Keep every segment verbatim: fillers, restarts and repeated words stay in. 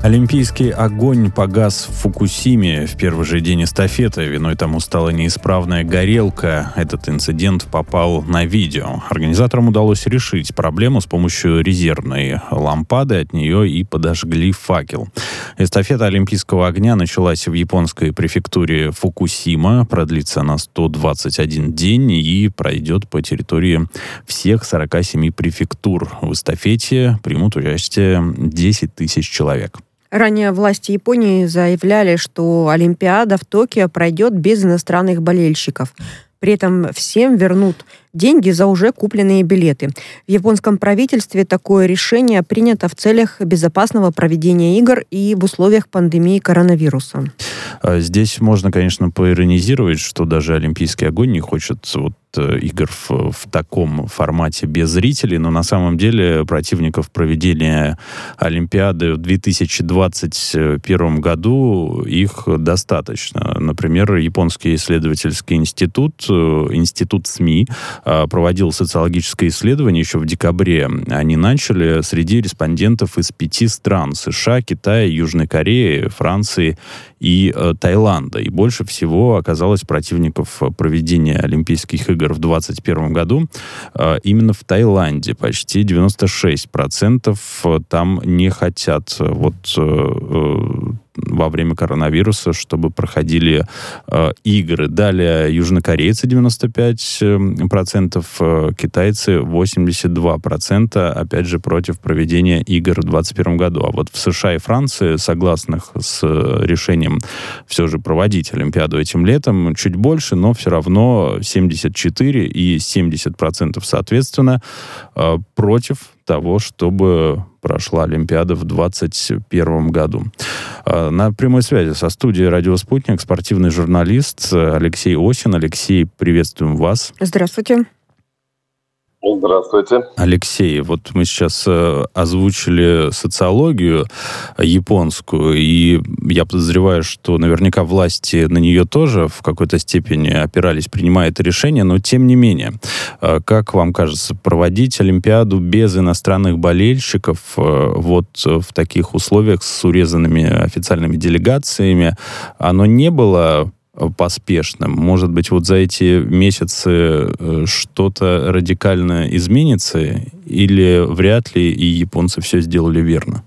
Олимпийский огонь погас в Фукусиме в первый же день эстафеты. Виной тому стала неисправная горелка. Этот инцидент попал на видео. Организаторам удалось решить проблему с помощью резервной лампады. От нее и подожгли факел. Эстафета Олимпийского огня началась в японской префектуре Фукусима. Продлится она сто двадцать один день и пройдет по территории всех сорока семи префектур. В эстафете примут участие десять тысяч человек. Ранее власти Японии заявляли, что Олимпиада в Токио пройдет без иностранных болельщиков. При этом всем вернут деньги за уже купленные билеты. В японском правительстве такое решение принято в целях безопасного проведения игр и в условиях пандемии коронавируса. Здесь можно, конечно, поиронизировать, что даже Олимпийский огонь не хочет вот игр в, в таком формате без зрителей, но на самом деле противников проведения Олимпиады в две тысячи двадцать первом году их достаточно. Например, японский исследовательский институт, институт СМИ, проводил социологическое исследование еще в декабре. Они начали среди респондентов из пяти стран: США, Китая, Южной Кореи, Франции и э, Таиланда. И больше всего оказалось противников проведения Олимпийских игр в двадцать первом году э, именно в Таиланде. Почти девяносто шесть процентов там не хотят вот э, во время коронавируса, чтобы проходили э, игры. Далее южнокорейцы девяносто пять процентов, э, китайцы восемьдесят два процента, опять же, против проведения игр в двадцать первом году. А вот в США и Франции, согласных с решением все же проводить Олимпиаду этим летом, чуть больше, но все равно семьдесят четыре и семьдесят процентов соответственно э, против того, чтобы прошла Олимпиада в двадцать первом году. На прямой связи со студией «Радио Спутник» спортивный журналист Алексей Осин. Алексей, приветствуем вас. Здравствуйте. Здравствуйте. Алексей, вот мы сейчас э, озвучили социологию японскую, и я подозреваю, что наверняка власти на нее тоже в какой-то степени опирались, принимая это решение, но тем не менее, э, как вам кажется, проводить Олимпиаду без иностранных болельщиков э, вот в таких условиях с урезанными официальными делегациями, оно не было поспешным? Может быть, вот за эти месяцы что-то радикально изменится, или вряд ли и японцы все сделали верно?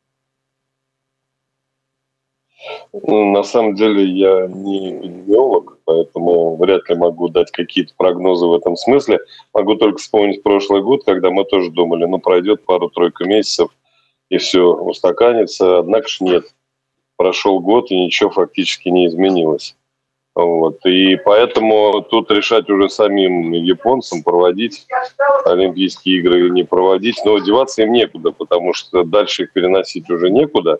Ну, на самом деле я не эпидемиолог, поэтому вряд ли могу дать какие-то прогнозы в этом смысле. Могу только вспомнить прошлый год, когда мы тоже думали, ну, пройдет пару-тройку месяцев и все устаканится. Однако ж нет. Прошел год, и ничего фактически не изменилось. Вот. И поэтому тут решать уже самим японцам, проводить Олимпийские игры или не проводить. Но деваться им некуда, потому что дальше их переносить уже некуда.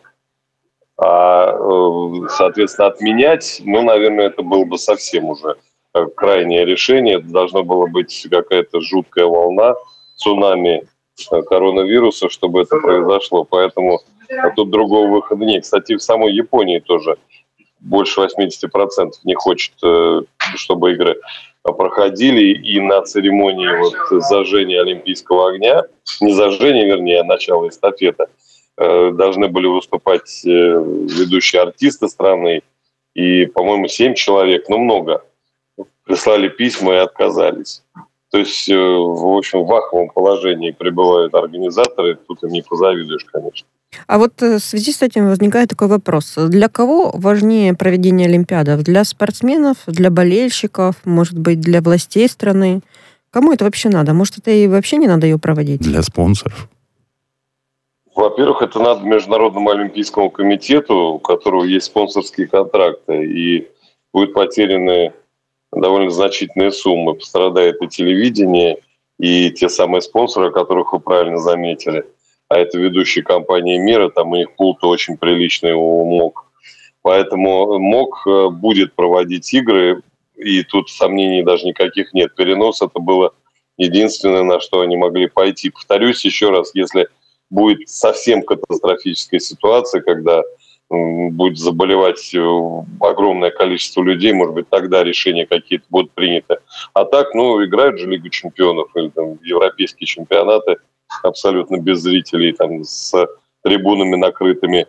А, соответственно, отменять, ну, наверное, это было бы совсем уже крайнее решение. Это должна была быть какая-то жуткая волна, цунами коронавируса, чтобы это произошло. Поэтому тут другого выхода нет. Кстати, в самой Японии тоже больше восемьдесят процентов не хочет, чтобы игры проходили. И на церемонии вот зажжения Олимпийского огня, не зажжения, вернее, а начала эстафеты, должны были выступать ведущие артисты страны. И, по-моему, семь человек, ну, много, прислали письма и отказались. То есть, в общем, в аховом положении пребывают организаторы. Тут им не позавидуешь, конечно. А вот в связи с этим возникает такой вопрос. Для кого важнее проведение Олимпиады? Для спортсменов, для болельщиков, может быть, для властей страны? Кому это вообще надо? Может, это и вообще не надо ее проводить? Для спонсоров. Во-первых, это надо Международному олимпийскому комитету, у которого есть спонсорские контракты, и будут потеряны довольно значительные суммы. Пострадает и телевидение, и те самые спонсоры, которых вы правильно заметили. А это ведущие компании мира, там у них пул-то очень приличный у МОК. Поэтому МОК будет проводить игры, и тут сомнений даже никаких нет. Перенос — это было единственное, на что они могли пойти. Повторюсь еще раз, если будет совсем катастрофическая ситуация, когда будет заболевать огромное количество людей, может быть, тогда решения какие-то будут приняты. А так, ну, играют же Лигу чемпионов или там европейские чемпионаты абсолютно без зрителей, там, с трибунами накрытыми.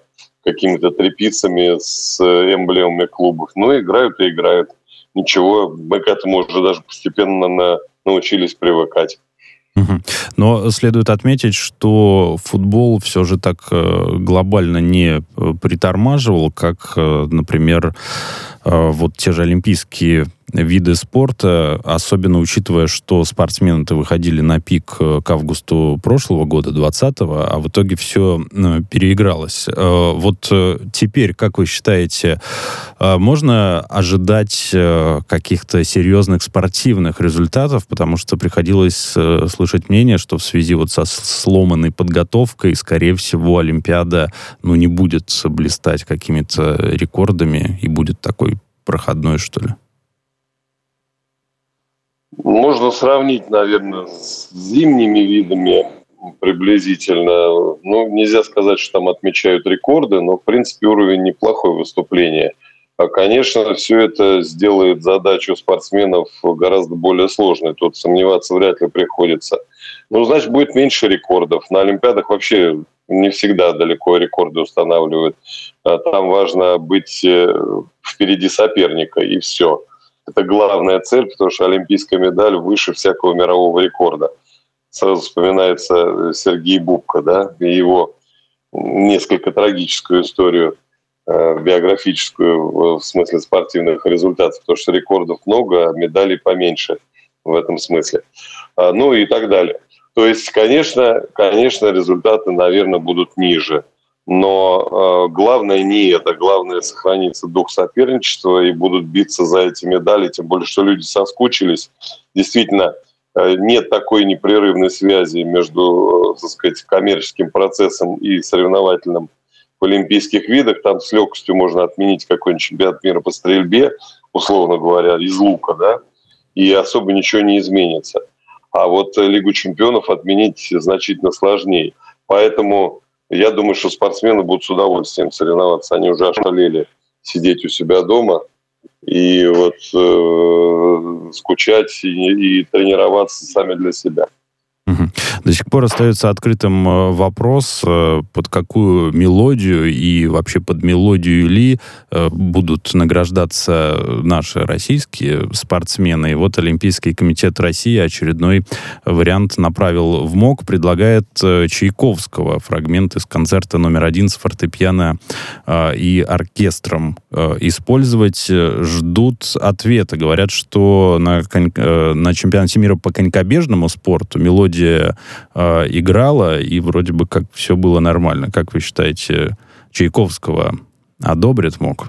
какими-то тряпицами с эмблемами клубов. Ну, играют и играют. Ничего, мы к этому уже даже постепенно на, научились привыкать. Но следует отметить, что футбол все же так глобально не притормаживал, как, например, вот те же олимпийские виды спорта, особенно учитывая, что спортсмены-то выходили на пик к августу прошлого года, двадцатого, а в итоге все переигралось. Вот теперь, как вы считаете, можно ожидать каких-то серьезных спортивных результатов? Потому что приходилось слышать мнение, что в связи вот со сломанной подготовкой, скорее всего, Олимпиада, ну, не будет блистать какими-то рекордами и будет такой проходной, что ли? Можно сравнить, наверное, с зимними видами приблизительно. Ну, нельзя сказать, что там отмечают рекорды, но, в принципе, уровень неплохое выступление. А, конечно, все это сделает задачу спортсменов гораздо более сложной. Тут сомневаться вряд ли приходится. Ну, значит, будет меньше рекордов. На Олимпиадах вообще не всегда далеко рекорды устанавливают. Там важно быть впереди соперника, и все. Это главная цель, потому что олимпийская медаль выше всякого мирового рекорда. Сразу вспоминается Сергей Бубка, да, и его несколько трагическую историю, э, биографическую в смысле спортивных результатов, потому что рекордов много, а медалей поменьше в этом смысле. А, ну и так далее. То есть, конечно, конечно, результаты, наверное, будут ниже. Но э, главное не это. Главное сохранится дух соперничества и будут биться за эти медали. Тем более, что люди соскучились. Действительно, э, нет такой непрерывной связи между, э, так сказать, коммерческим процессом и соревновательным в олимпийских видах. Там с легкостью можно отменить какой-нибудь чемпионат мира по стрельбе, условно говоря, из лука, да, и особо ничего не изменится. А вот Лигу чемпионов отменить значительно сложнее. Поэтому я думаю, что спортсмены будут с удовольствием соревноваться. Они уже ошалели сидеть у себя дома и вот э, скучать и, и тренироваться сами для себя. До сих пор остается открытым вопрос, под какую мелодию и вообще под мелодию ли будут награждаться наши российские спортсмены. И вот Олимпийский комитет России очередной вариант направил в МОК, предлагает Чайковского, фрагмент из концерта номер один с фортепиано и оркестром использовать. Ждут ответа. Говорят, что на, на чемпионате мира по конькобежному спорту мелодия э, играла, и вроде бы как все было нормально. Как вы считаете, Чайковского одобрит МОК?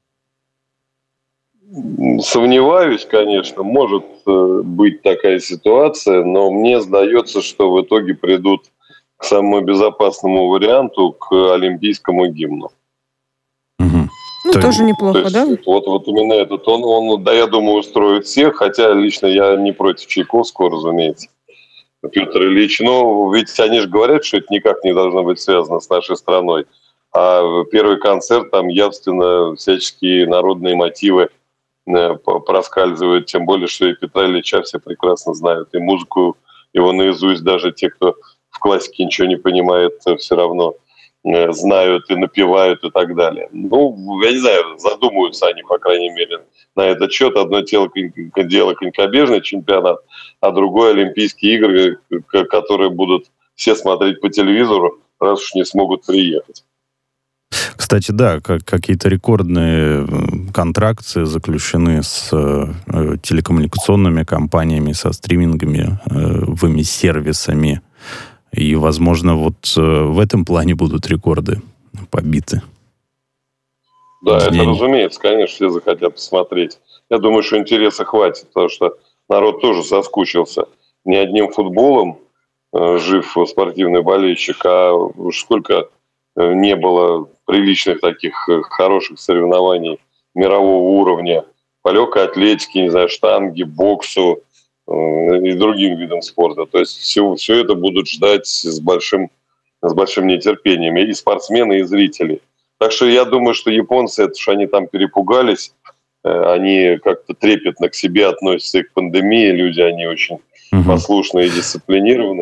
Сомневаюсь, конечно. Может э, быть такая ситуация, но мне сдается, что в итоге придут к самому безопасному варианту, к олимпийскому гимну. Угу. Ну, то тоже есть, неплохо, то есть, да? Вот, вот именно этот, он, он, да, я думаю, устроит всех, хотя лично я не против Чайковского, разумеется. Петр Ильич, ну, ведь они же говорят, что это никак не должно быть связано с нашей страной. А первый концерт, там явственно всяческие народные мотивы проскальзывают, тем более, что и Петра Ильича все прекрасно знают, и музыку его наизусть, даже те, кто в классике ничего не понимает, все равно знают и напевают и так далее. Ну, я не знаю, задумаются они, по крайней мере, на этот счет. Одно дело, дело конькобежный чемпионат, а другое Олимпийские игры, которые будут все смотреть по телевизору, раз уж не смогут приехать. Кстати, да, как, какие-то рекордные контракты заключены с э, телекоммуникационными компаниями, со стриминговыми э, сервисами. И, возможно, вот э, в этом плане будут рекорды побиты. Да, День. Это разумеется, конечно, все захотят посмотреть. Я думаю, что интереса хватит, потому что народ тоже соскучился. Не одним футболом э, жив спортивный болельщик, а уж сколько э, не было приличных таких э, хороших соревнований мирового уровня. По легкой атлетике, не знаю, штанге, боксу, и другим видам спорта. То есть все, все это будут ждать с большим, с большим нетерпением и спортсмены, и зрители. Так что я думаю, что японцы, это что они там перепугались, они как-то трепетно к себе относятся и к пандемии. Люди, они очень uh-huh. послушные и дисциплинированные.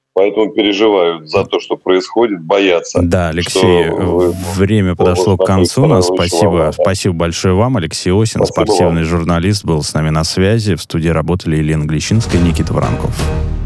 поэтому переживают за то, что происходит, боятся. Да, Алексей, что время подошло к концу. Нас спасибо. Спасибо большое вам. Алексей Осин, спасибо, спортивный вам. Журналист, был с нами на связи. В студии работали Елена Глещинская и Никита Воронков.